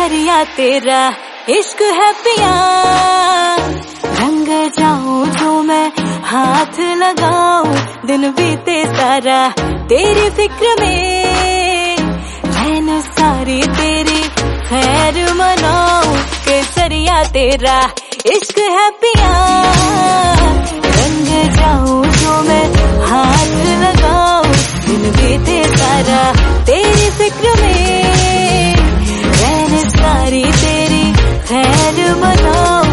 केसरिया तेरा इश्क है पिया, रंग जाऊं जो मैं हाथ लगाऊं, दिन बीते सारा तेरी फिक्र में, रहन सारी तेरी खैर मनाऊं। केसरिया तेरा इश्क है पिया, रंग जाऊं जो मैं हाथ लगाऊं, दिन बीते सारा तेरी फिक्र में, रहन सारी तेरी खैर मनाऊं।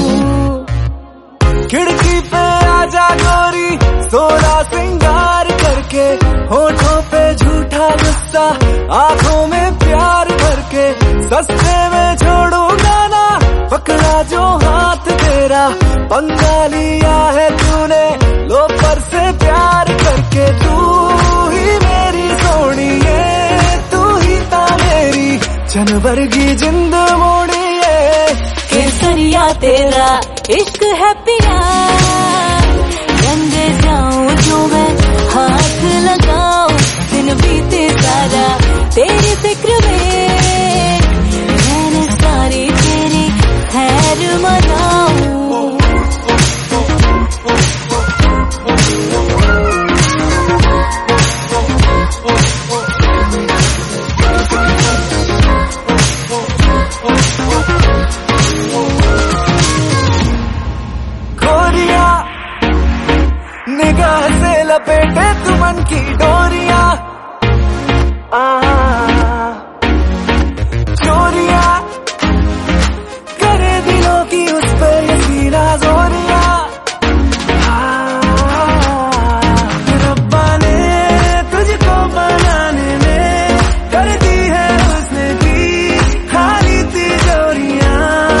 खिड़की पे आजा गोरी, सोला सिंगार करके, होठों पे झूठा गुस्सा, आंखों में प्यार भर के, सस्ते में छोड़ूंगा ना पकड़ा जो हाथ तेरा, पंगा लिया है तूने लोफर से प्यार करके। तू ही मेरी सोनिए, तू ही था मेरी जनवर की जिंद मोड़िए। केसरिया तेरा इश्क है पिया, रंग जाऊं जो मैं हाथ लगाऊं, दिन बीते सारा तेरी फिक्र में, रहन सारी तेरी खैर मनाऊं। निगाह से लपेटे तू मन की डोरिया, चोरिया करे दिलों की उस पर यकीना जोरिया। रब्बा ने तुझको बनाने में कर दी है उसने की खाली तिजोरियां,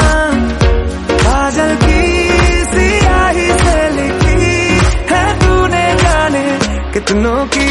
काजल की सियाही से लिखी है तूने जाने कितनों की